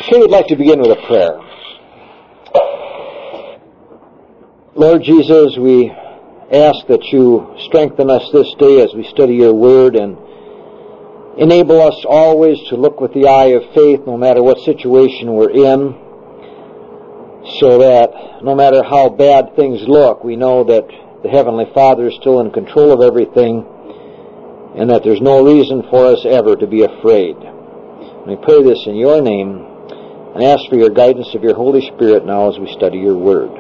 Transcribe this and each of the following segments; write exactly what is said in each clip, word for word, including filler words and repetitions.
Okay, we'd like to begin with a prayer. Lord Jesus, we ask that you strengthen us this day as we study your word and enable us always to look with the eye of faith no matter what situation we're in, so that no matter how bad things look, we know that the Heavenly Father is still in control of everything and that there's no reason for us ever to be afraid. We pray this in your name and ask for your guidance of your Holy Spirit now as we study your word.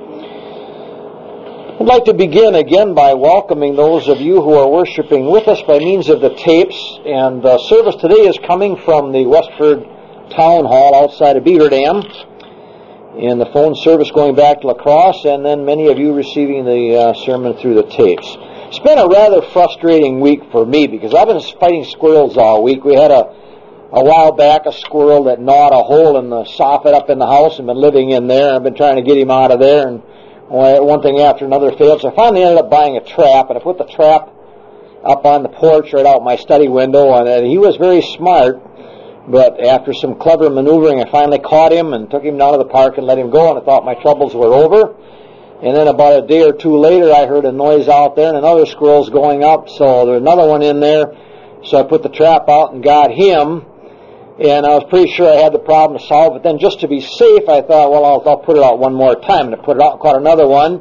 I'd like to begin again by welcoming those of you who are worshiping with us by means of the tapes. And the service today is coming from the Westford Town Hall outside of Beaver Dam, and the phone service going back to La Crosse, and then many of you receiving the uh, sermon through the tapes. It's been a rather frustrating week for me because I've been fighting squirrels all week. We had a A while back, a squirrel that gnawed a hole in the soffit up in the house and been living in there. I've been trying to get him out of there, and one thing after another failed. So I finally ended up buying a trap, and I put the trap up on the porch right out my study window, and he was very smart. But after some clever maneuvering, I finally caught him and took him down to the park and let him go, and I thought my troubles were over. And then about a day or two later, I heard a noise out there, and another squirrel's going up, so there's another one in there. So I put the trap out and got him. And I was pretty sure I had the problem solved, but then just to be safe, I thought, well, I'll, I'll put it out one more time. And I put it out, caught another one.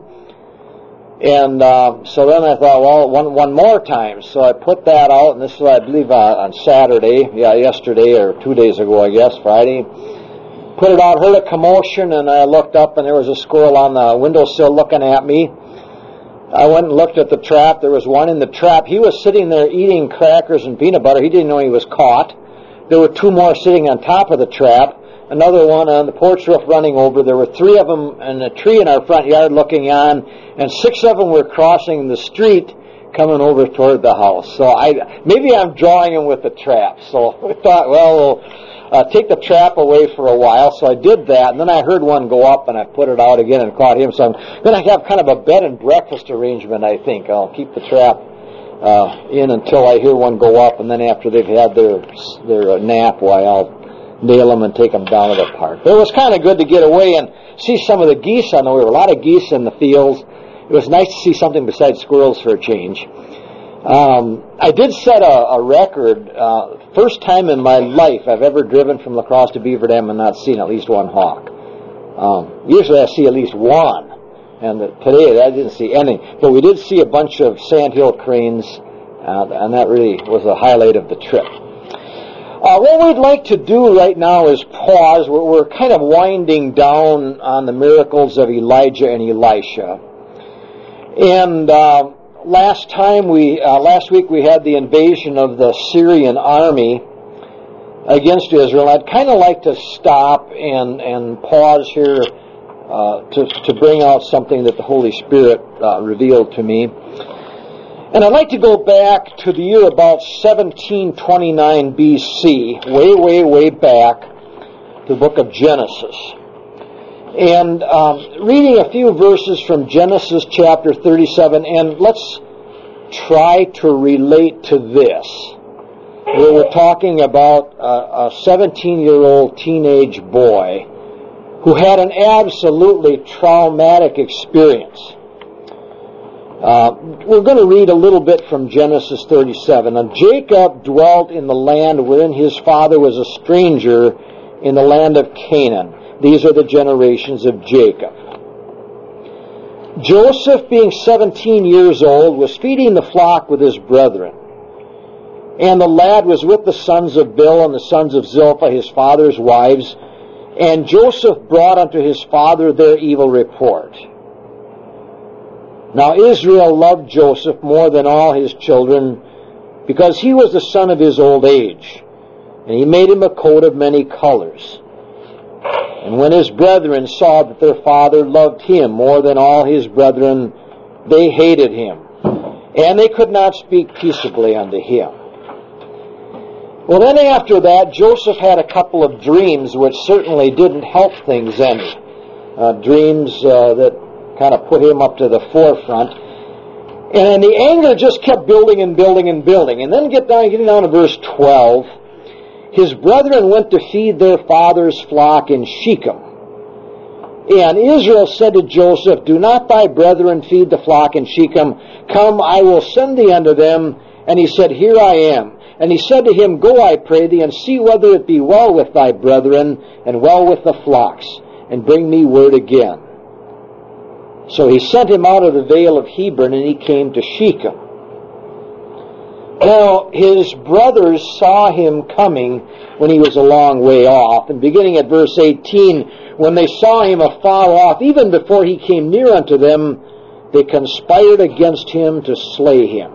And uh, so then I thought, well, one one more time. So I put that out, and this was, I believe, uh, on Saturday, yeah, yesterday, or two days ago, I guess, Friday. Put it out, heard a commotion, and I looked up, and there was a squirrel on the windowsill looking at me. I went and looked at the trap. There was one in the trap. He was sitting there eating crackers and peanut butter. He didn't know he was caught. There were two more sitting on top of the trap, another one on the porch roof running over. There were three of them in a tree in our front yard looking on, and six of them were crossing the street coming over toward the house. So I maybe I'm drawing them with the trap. So I thought, well, we'll uh, take the trap away for a while. So I did that, and then I heard one go up, and I put it out again and caught him. So I'm going to have kind of a bed and breakfast arrangement, I think. I'll keep the trap Uh, in until I hear one go up, and then after they've had their their uh, nap, why I'll nail them and take them down to the park. But it was kind of good to get away and see some of the geese on the way. There were a lot of geese in the fields. It was nice to see something besides squirrels for a change. Um, I did set a, a record. Uh, first time in my life I've ever driven from La Crosse to Beaver Dam and not seen at least one hawk. Um, usually I see at least one. And today I didn't see any, but we did see a bunch of sandhill cranes, uh, and that really was a highlight of the trip. Uh, what we'd like to do right now is pause. We're, we're kind of winding down on the miracles of Elijah and Elisha. And uh, last time we, uh, last week we had the invasion of the Syrian army against Israel. I'd kind of like to stop and and pause here. Uh, to, to bring out something that the Holy Spirit uh, revealed to me. And I'd like to go back to the year about seventeen twenty-nine B C, way, way, way back to the book of Genesis. And um, reading a few verses from Genesis chapter thirty-seven, and let's try to relate to this. Where we're talking about a seventeen-year-old teenage boy who had an absolutely traumatic experience. Uh, we're going to read a little bit from Genesis thirty-seven. And Jacob dwelt in the land wherein his father was a stranger in the land of Canaan. These are the generations of Jacob. Joseph, being seventeen years old, was feeding the flock with his brethren. And the lad was with the sons of Bil and the sons of Zilpah, his father's wives. And Joseph brought unto his father their evil report. Now Israel loved Joseph more than all his children, because he was the son of his old age. And he made him a coat of many colors. And when his brethren saw that their father loved him more than all his brethren, they hated him. And they could not speak peaceably unto him. Well, then after that, Joseph had a couple of dreams which certainly didn't help things any. Uh, dreams uh, that kind of put him up to the forefront. And the anger just kept building and building and building. And then get down, getting down to verse twelve. his brethren went to feed their father's flock in Shechem. And Israel said to Joseph, do not thy brethren feed the flock in Shechem? Come, I will send thee unto them. And he said, here I am. And he said to him, go, I pray thee, and see whether it be well with thy brethren, and well with the flocks, and bring me word again. So he sent him out of the vale of Hebron, and he came to Shechem. Now, his brothers saw him coming when he was a long way off. And beginning at verse eighteen, when they saw him afar off, even before he came near unto them, they conspired against him to slay him.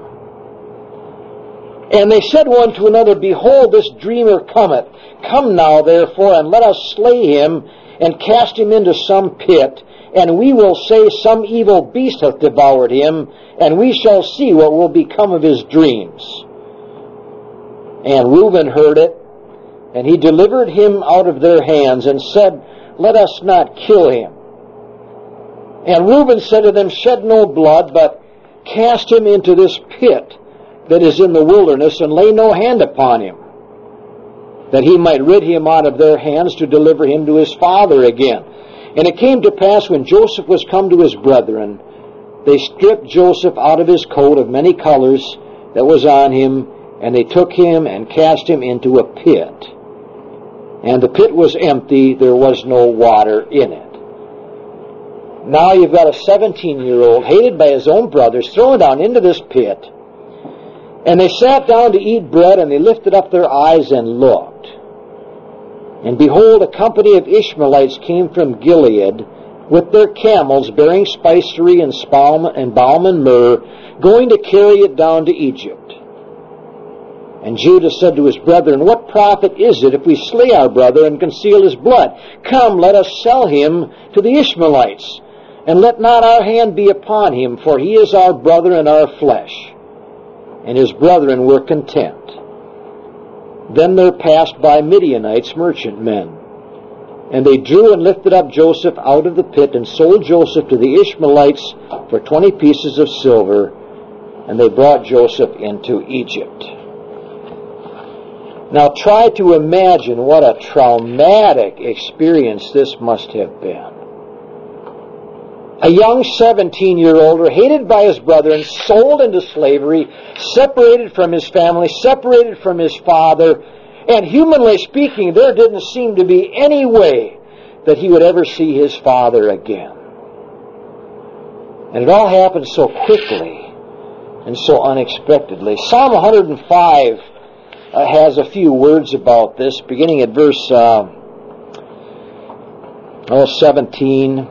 And they said one to another, behold, this dreamer cometh. Come now, therefore, and let us slay him, and cast him into some pit, and we will say some evil beast hath devoured him, and we shall see what will become of his dreams. And Reuben heard it, and he delivered him out of their hands, and said, let us not kill him. And Reuben said to them, shed no blood, but cast him into this pit that is in the wilderness, and lay no hand upon him, that he might rid him out of their hands to deliver him to his father again. And it came to pass, when Joseph was come to his brethren, they stripped Joseph out of his coat of many colors that was on him, and they took him and cast him into a pit. And the pit was empty, there was no water in it. Now you've got a seventeen-year-old, hated by his own brothers, thrown down into this pit. And they sat down to eat bread, and they lifted up their eyes and looked. And behold, a company of Ishmaelites came from Gilead with their camels, bearing spicery and balm and balm and myrrh, going to carry it down to Egypt. And Judah said to his brethren, what profit is it if we slay our brother and conceal his blood? Come, let us sell him to the Ishmaelites, and let not our hand be upon him, for he is our brother and our flesh. And his brethren were content. Then there passed by Midianites, merchantmen, and they drew and lifted up Joseph out of the pit, and sold Joseph to the Ishmaelites for twenty pieces of silver, and they brought Joseph into Egypt. Now try to imagine what a traumatic experience this must have been. A young seventeen-year-old, hated by his brethren, sold into slavery, separated from his family, separated from his father, and humanly speaking, there didn't seem to be any way that he would ever see his father again. And it all happened so quickly and so unexpectedly. Psalm one hundred five uh, has a few words about this, beginning at verse uh, oh, seventeen.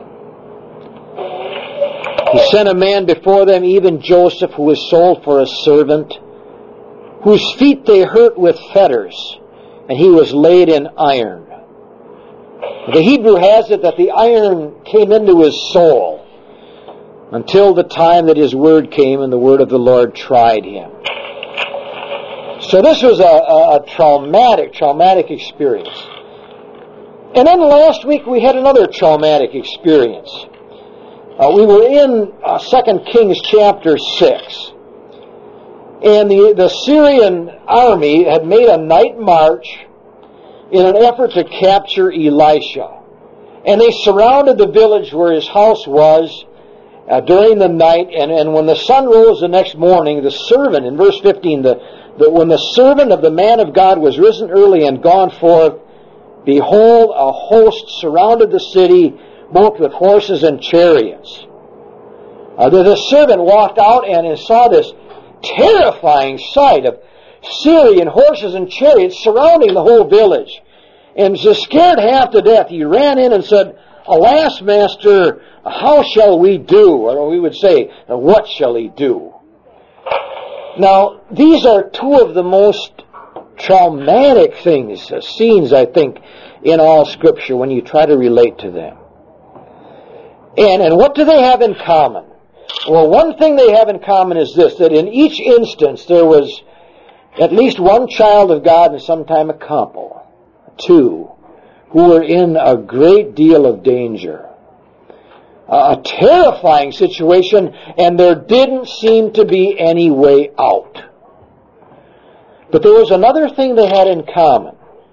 He sent a man before them, even Joseph, who was sold for a servant, whose feet they hurt with fetters, and he was laid in iron. The Hebrew has it that the iron came into his soul until the time that his word came and the word of the Lord tried him. So this was a, a, a traumatic, traumatic experience. And then last week we had another traumatic experience. Uh, we were in uh, Second Kings chapter six. And the, the Syrian army had made a night march in an effort to capture Elisha. And they surrounded the village where his house was uh, during the night. And, and when the sun rose the next morning, the servant, in verse fifteen, the, the, when the servant of the man of God was risen early and gone forth, behold, a host surrounded the city, both with horses and chariots. Uh, the, the servant walked out and saw this terrifying sight of Syrian horses and chariots surrounding the whole village. And just scared half to death, he ran in and said, Alas, master, how shall we do? Or we would say, what shall he do? Now, these are two of the most traumatic things, uh, scenes, I think, in all Scripture when you try to relate to them. And, and what do they have in common? Well, one thing they have in common is this, that in each instance there was at least one child of God and sometime a couple, two, who were in a great deal of danger. A terrifying situation, and there didn't seem to be any way out. But there was another thing they had in common.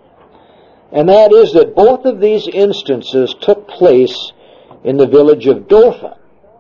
And that is that both of these instances took place in the village of Dothan.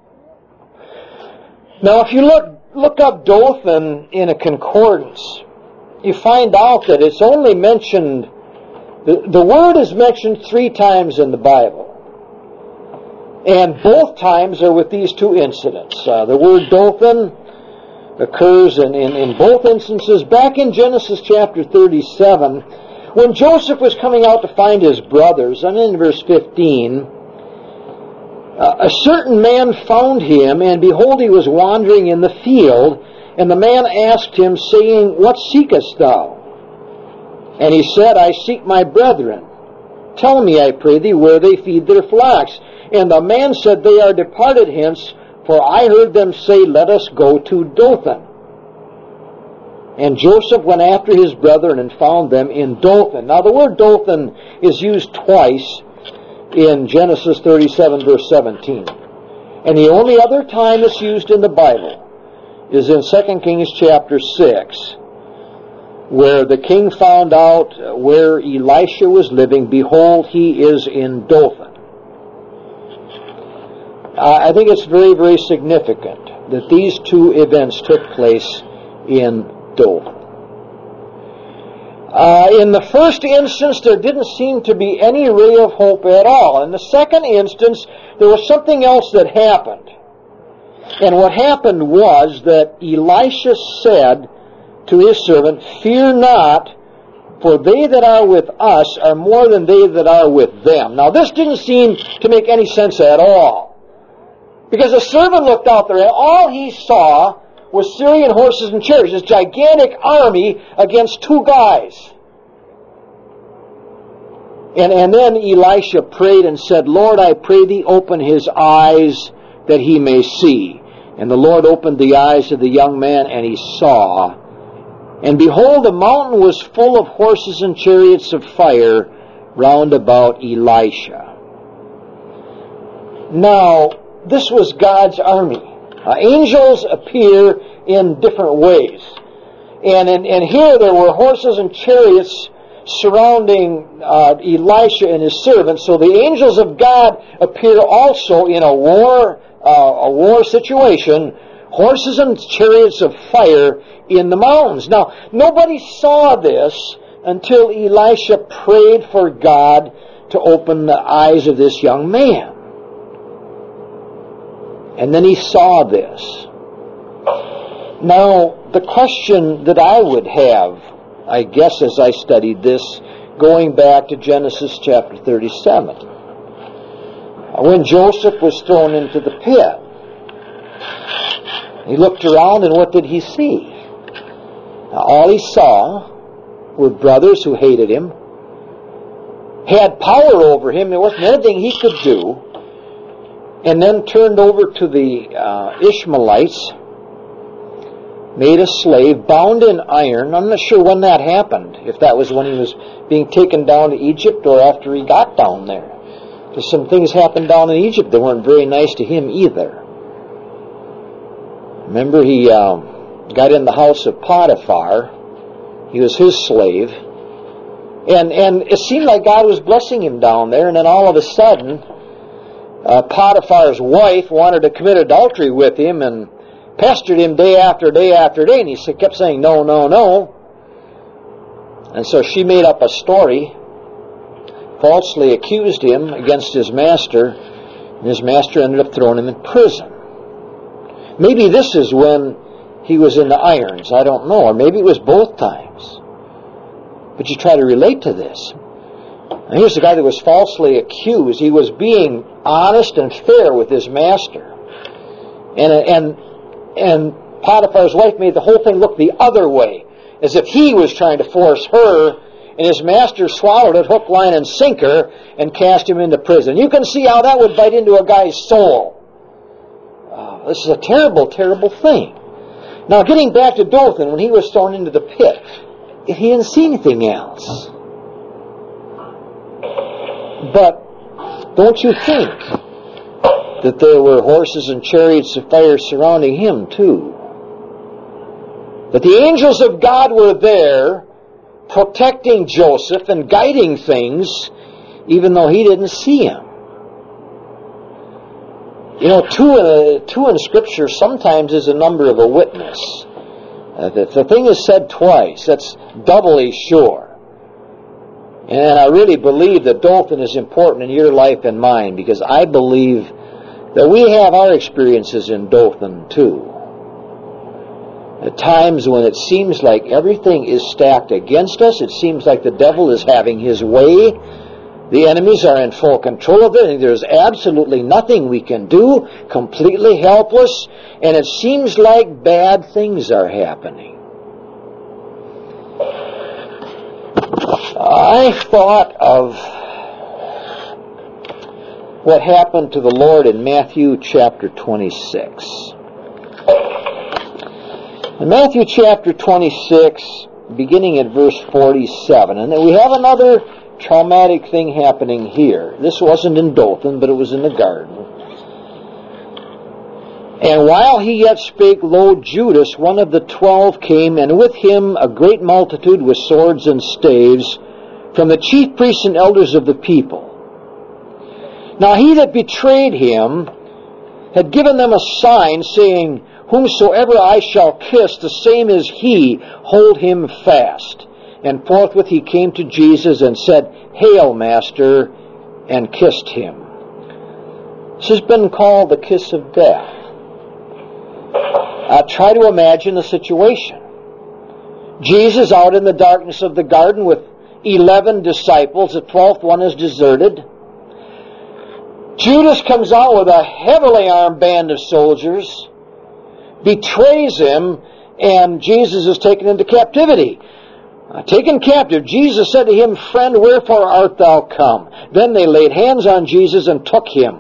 Now, if you look look up Dothan in a concordance, you find out that it's only mentioned, the, the word is mentioned three times in the Bible. And both times are with these two incidents. Uh, the word Dothan occurs in, in, in both instances. Back in Genesis chapter thirty-seven, when Joseph was coming out to find his brothers, and in verse fifteen, Uh, a certain man found him, and behold, he was wandering in the field, and the man asked him, saying, What seekest thou? And he said, I seek my brethren. Tell me, I pray thee, where they feed their flocks. And the man said, They are departed hence, for I heard them say, Let us go to Dothan. And Joseph went after his brethren and found them in Dothan. Now the word Dothan is used twice in Genesis thirty-seven, verse seventeen. And the only other time it's used in the Bible is in Second Kings chapter six, where the king found out where Elisha was living. Behold, he is in Dothan. I think it's very, very significant that these two events took place in Dothan. Uh, in the first instance, there didn't seem to be any ray of hope at all. In the second instance, there was something else that happened. And what happened was that Elisha said to his servant, Fear not, for they that are with us are more than they that are with them. Now, this didn't seem to make any sense at all. Because the servant looked out there, and all he saw was Syrian horses and chariots, this gigantic army against two guys. And, and then Elisha prayed and said, Lord, I pray thee, open his eyes that he may see. And the Lord opened the eyes of the young man, and he saw. And behold, the mountain was full of horses and chariots of fire round about Elisha. Now, this was God's army. Uh, angels appear in different ways. And, and, and here there were horses and chariots surrounding uh, Elisha and his servants. So the angels of God appear also in a war, uh, a war situation, horses and chariots of fire in the mountains. Now, nobody saw this until Elisha prayed for God to open the eyes of this young man. And then he saw this. Now, the question that I would have, I guess as I studied this, going back to Genesis chapter thirty-seven, when Joseph was thrown into the pit, he looked around, and what did he see? Now, all he saw were brothers who hated him, had power over him. There wasn't anything he could do. And then turned over to the uh, Ishmaelites, made a slave, bound in iron. I'm not sure when that happened, if that was when he was being taken down to Egypt or after he got down there. Because some things happened down in Egypt that weren't very nice to him either. Remember, he uh, got in the house of Potiphar. He was his slave. And, and it seemed like God was blessing him down there, and then all of a sudden, Uh, Potiphar's wife wanted to commit adultery with him and pestered him day after day after day, and he kept saying, no, no, no. And so she made up a story, falsely accused him against his master, and his master ended up throwing him in prison. Maybe this is when he was in the irons, I don't know, or maybe it was both times. But you try to relate to this. And here's the guy that was falsely accused. He was being honest and fair with his master. And, and, and Potiphar's wife made the whole thing look the other way, as if he was trying to force her, and his master swallowed it hook, line, and sinker and cast him into prison. You can see how that would bite into a guy's soul. Uh, this is a terrible, terrible thing. Now, getting back to Dothan, when he was thrown into the pit, he didn't see anything else. But don't you think that there were horses and chariots of fire surrounding him too? That the angels of God were there protecting Joseph and guiding things, even though he didn't see him. You know, two, uh, two in Scripture sometimes is a number of a witness. Uh, if the thing is said twice, that's doubly sure. And I really believe that Dothan is important in your life and mine, because I believe that we have our experiences in Dothan too. At times when it seems like everything is stacked against us, it seems like the devil is having his way, the enemies are in full control of it, and there's absolutely nothing we can do, completely helpless, and it seems like bad things are happening. I thought of what happened to the Lord in Matthew chapter twenty-six. In Matthew chapter twenty-six, beginning at verse forty-seven, and then we have another traumatic thing happening here. This wasn't in Dothan, but it was in the garden. And while he yet spake, lo, Judas, one of the twelve, came, and with him a great multitude with swords and staves, from the chief priests and elders of the people. Now he that betrayed him had given them a sign, saying, Whomsoever I shall kiss, the same is he, hold him fast. And forthwith he came to Jesus and said, Hail, Master, and kissed him. This has been called the kiss of death. Uh, try to imagine the situation. Jesus out in the darkness of the garden with eleven disciples. The twelfth one is deserted. Judas comes out with a heavily armed band of soldiers, betrays him, and Jesus is taken into captivity. Uh, taken captive, Jesus said to him, Friend, wherefore art thou come? Then they laid hands on Jesus and took him.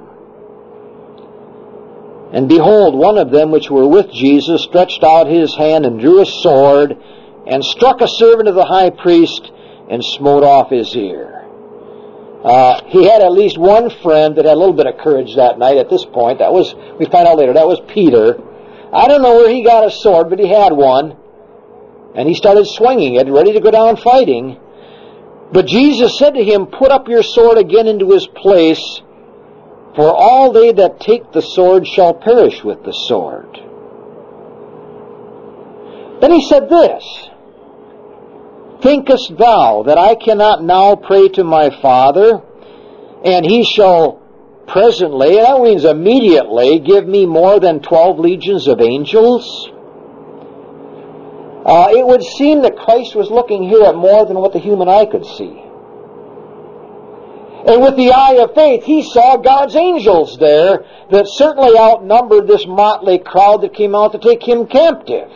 And behold, one of them which were with Jesus stretched out his hand and drew a sword, and struck a servant of the high priest, and smote off his ear. Uh, he had at least one friend that had a little bit of courage that night at this point. That was, we find out later, that was Peter. I don't know where he got a sword, but he had one. And he started swinging it, ready to go down fighting. But Jesus said to him, Put up your sword again into his place, for all they that take the sword shall perish with the sword. Then he said this, Thinkest thou that I cannot now pray to my Father, and he shall presently, that means immediately, give me more than twelve legions of angels? Uh, it would seem that Christ was looking here at more than what the human eye could see. And with the eye of faith, he saw God's angels there that certainly outnumbered this motley crowd that came out to take him captive.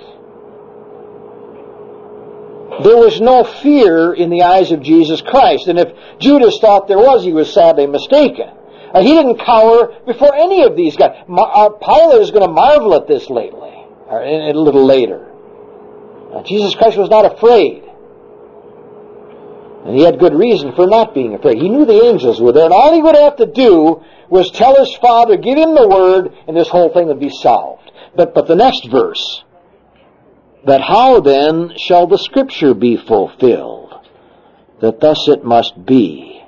There was no fear in the eyes of Jesus Christ. And if Judas thought there was, he was sadly mistaken. Uh, he didn't cower before any of these guys. Ma- uh, Pilate is going to marvel at this lately, or a little later. Uh, Jesus Christ was not afraid. And he had good reason for not being afraid. He knew the angels were there, and all he would have to do was tell his Father, give him the word, and this whole thing would be solved. But, but the next verse, that how then shall the Scripture be fulfilled, that thus it must be?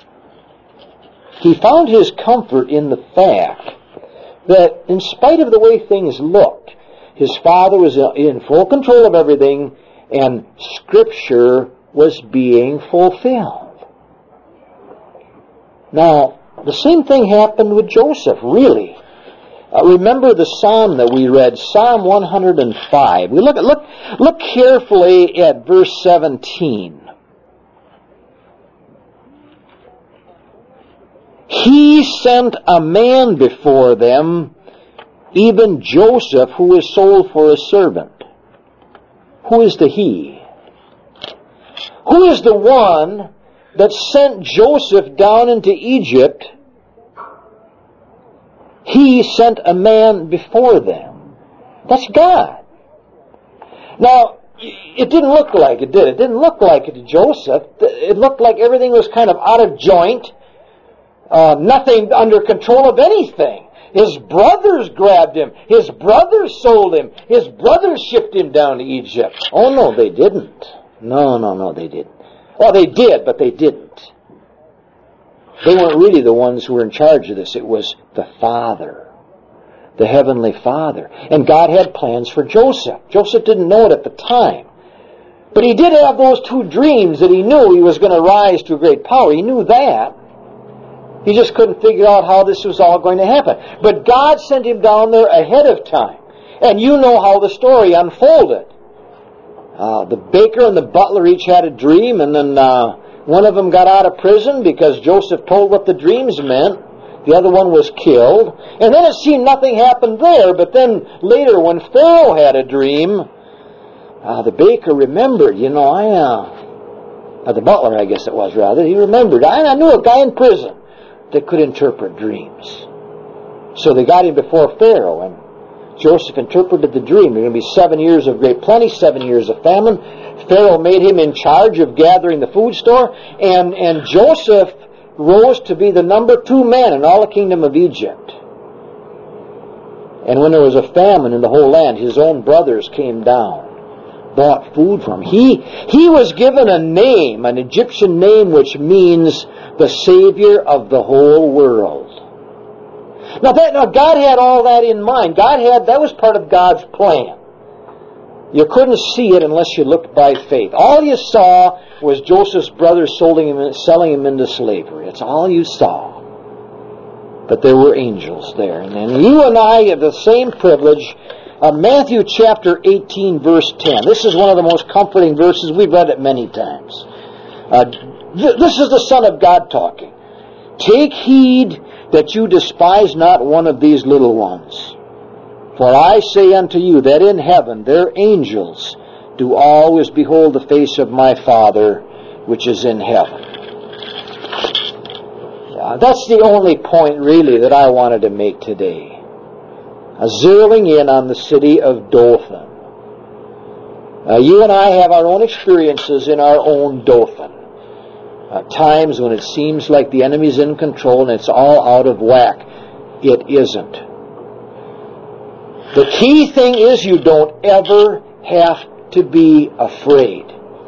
He found his comfort in the fact that in spite of the way things looked, his Father was in full control of everything, and Scripture was being fulfilled. Now, the same thing happened with Joseph, really. Uh, remember the psalm that we read, Psalm one hundred five. We look at, look, look carefully at verse seventeen. He sent a man before them, even Joseph, who was sold for a servant. Who is the he? Who is the one that sent Joseph down into Egypt? He sent a man before them. That's God. Now, it didn't look like it, did it? It didn't look like it to Joseph. It looked like everything was kind of out of joint. Uh, nothing under control of anything. His brothers grabbed him. His brothers sold him. His brothers shipped him down to Egypt. Oh no, they didn't. No, no, no, they didn't. Well, they did, but they didn't. They weren't really the ones who were in charge of this. It was the Father, the Heavenly Father. And God had plans for Joseph. Joseph didn't know it at the time. But he did have those two dreams that he knew he was going to rise to a great power. He knew that. He just couldn't figure out how this was all going to happen. But God sent him down there ahead of time. And you know how the story unfolded. Uh, the baker and the butler each had a dream, and then uh, one of them got out of prison because Joseph told what the dreams meant. The other one was killed. And then it seemed nothing happened there, but then later when Pharaoh had a dream, uh, the baker remembered, you know, I, uh, uh, the butler I guess it was rather, he remembered, I, I knew a guy in prison that could interpret dreams. So they got him before Pharaoh, and Joseph interpreted the dream. There were going to be seven years of great plenty, seven years of famine. Pharaoh made him in charge of gathering the food store, and, and Joseph rose to be the number two man in all the kingdom of Egypt. And when there was a famine in the whole land, his own brothers came down, bought food from him. He, he was given a name, an Egyptian name, which means the Savior of the whole world. Now, that, now God had all that in mind. God had, that was part of God's plan. You couldn't see it unless you looked by faith. All you saw was Joseph's brothers selling him, selling him into slavery. That's all you saw. But there were angels there. And then you and I have the same privilege. Uh, Matthew chapter eighteen, verse ten. This is one of the most comforting verses. We've read it many times. Uh, th- this is the Son of God talking. Take heed that you despise not one of these little ones. For I say unto you that in heaven their angels do always behold the face of my Father which is in heaven. Yeah, that's the only point really that I wanted to make today. Uh, zeroing in on the city of Dothan. Uh, you and I have our own experiences in our own Dothan. Uh, times when it seems like the enemy's in control and it's all out of whack. It isn't. The key thing is you don't ever have to be afraid.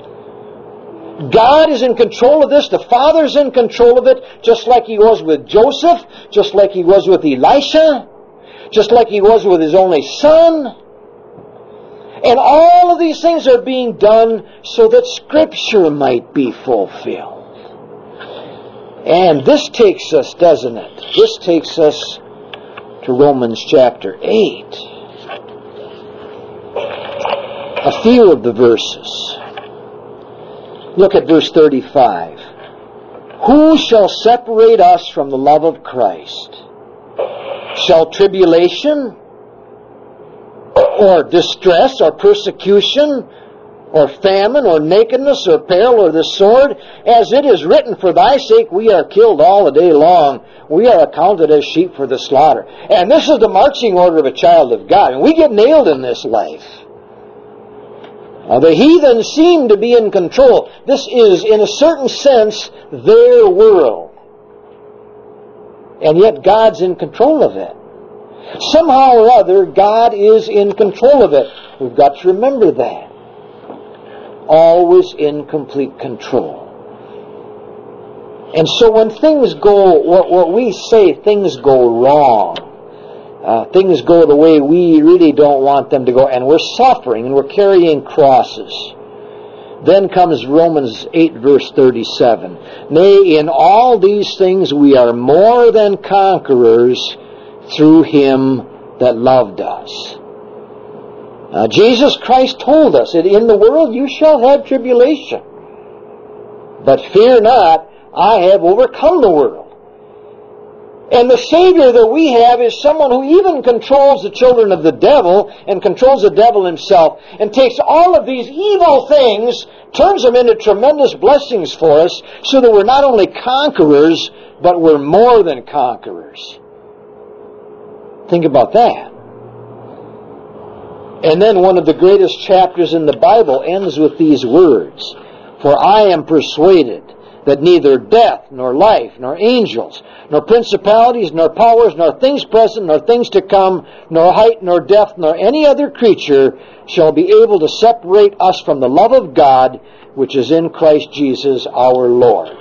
God is in control of this. The Father's in control of it, just like He was with Joseph, just like He was with Elisha, just like He was with His only Son. And all of these things are being done so that Scripture might be fulfilled. And this takes us, doesn't it? This takes us to Romans chapter eight. A few of the verses. Look at verse thirty-five. Who shall separate us from the love of Christ? Shall tribulation, or distress, or persecution, or famine, or nakedness, or peril, or the sword? As it is written, for thy sake we are killed all the day long. We are accounted as sheep for the slaughter. And this is the marching order of a child of God. And we get nailed in this life. Now, the heathen seem to be in control. This is, in a certain sense, their world. And yet God's in control of it. Somehow or other, God is in control of it. We've got to remember that. Always in complete control. And so when things go, what, what we say, things go wrong, uh, things go the way we really don't want them to go, and we're suffering and we're carrying crosses, then comes Romans eight verse thirty-seven. Nay, in all these things we are more than conquerors through Him that loved us. Now, Jesus Christ told us that in the world you shall have tribulation. But fear not, I have overcome the world. And the Savior that we have is someone who even controls the children of the devil and controls the devil himself and takes all of these evil things, turns them into tremendous blessings for us so that we're not only conquerors, but we're more than conquerors. Think about that. And then one of the greatest chapters in the Bible ends with these words. For I am persuaded that neither death, nor life, nor angels, nor principalities, nor powers, nor things present, nor things to come, nor height, nor depth, nor any other creature shall be able to separate us from the love of God, which is in Christ Jesus our Lord.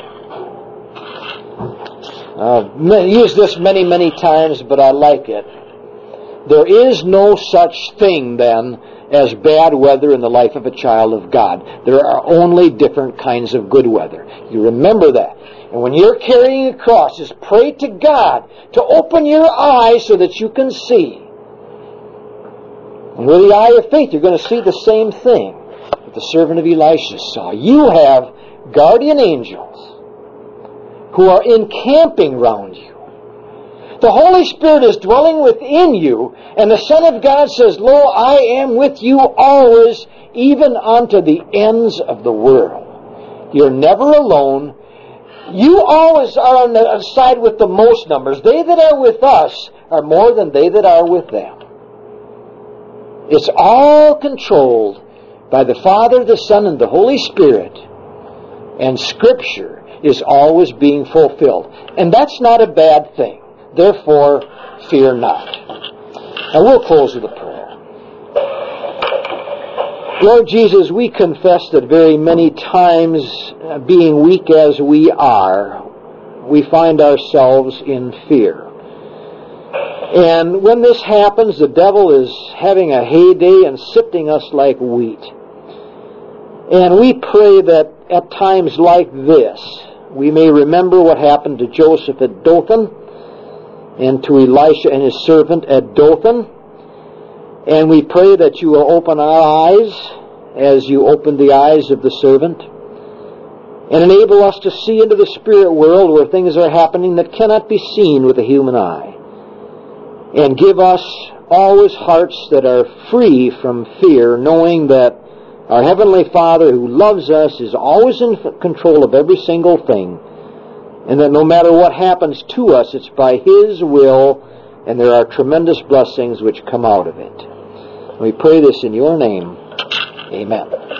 I've used this many, many times, but I like it. There is no such thing, then, as bad weather in the life of a child of God. There are only different kinds of good weather. You remember that. And when you're carrying a cross, just pray to God to open your eyes so that you can see. And with the eye of faith, you're going to see the same thing that the servant of Elisha saw. You have guardian angels who are encamping round you. The Holy Spirit is dwelling within you, and the Son of God says, Lo, I am with you always, even unto the ends of the world. You're never alone. You always are on the side with the most numbers. They that are with us are more than they that are with them. It's all controlled by the Father, the Son, and the Holy Spirit. And Scripture is always being fulfilled. And that's not a bad thing. Therefore, fear not. And we'll close with a prayer. Lord Jesus, we confess that very many times, being weak as we are, we find ourselves in fear. And when this happens, the devil is having a heyday and sifting us like wheat. And we pray that at times like this, we may remember what happened to Joseph at Dothan, and to Elisha and his servant at Dothan. And we pray that you will open our eyes as you opened the eyes of the servant, and enable us to see into the spirit world where things are happening that cannot be seen with the human eye. And give us always hearts that are free from fear, knowing that our Heavenly Father who loves us is always in control of every single thing, and that no matter what happens to us, it's by His will, and there are tremendous blessings which come out of it. We pray this in your name. Amen.